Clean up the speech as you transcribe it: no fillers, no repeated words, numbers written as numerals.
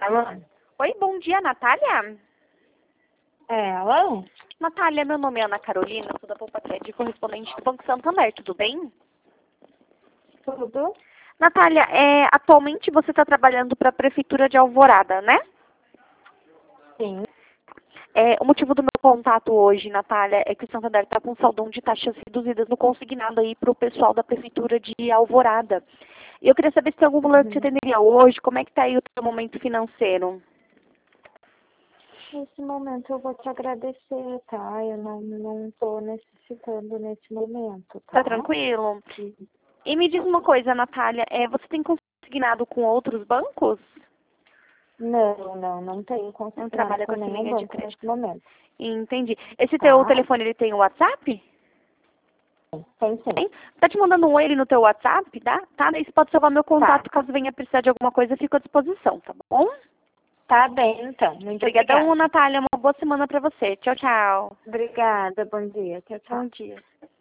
Alô? Oi, bom dia, Natália? É, alô? Natália, meu nome é Ana Carolina, sou da Poupaquete, correspondente do Banco Santander, tudo bem? Tudo? Natália, atualmente você está trabalhando para a Prefeitura de Alvorada, né? Sim. O motivo do meu contato hoje, Natália, é que o Santander está com saldão de taxas reduzidas no consignado aí para o pessoal da Prefeitura de Alvorada. E eu queria saber se tem algum valor que você atenderia hoje, como é que está aí o seu momento financeiro? Nesse momento eu vou te agradecer, tá? Eu não tô necessitando nesse momento, Tá tá? tranquilo? Sim. E me diz uma coisa, Natália, você tem consignado com outros bancos? Não tenho Não consignado trabalha com com essa nenhum linha de banco nesse crédito. momento, Entendi. Esse teu tá? telefone, ele tem o WhatsApp? Tem sim. Tem? Tá te mandando um oi ali no teu WhatsApp, tá? Tá? Daí você pode salvar meu Tá. contato caso venha precisar de alguma coisa, eu fico à disposição, tá bom? Tá bem, então. Muito Obrigadão, obrigada. Natália. Uma boa semana pra você. Tchau, tchau. Obrigada, bom dia. Tchau, tchau. Bom dia.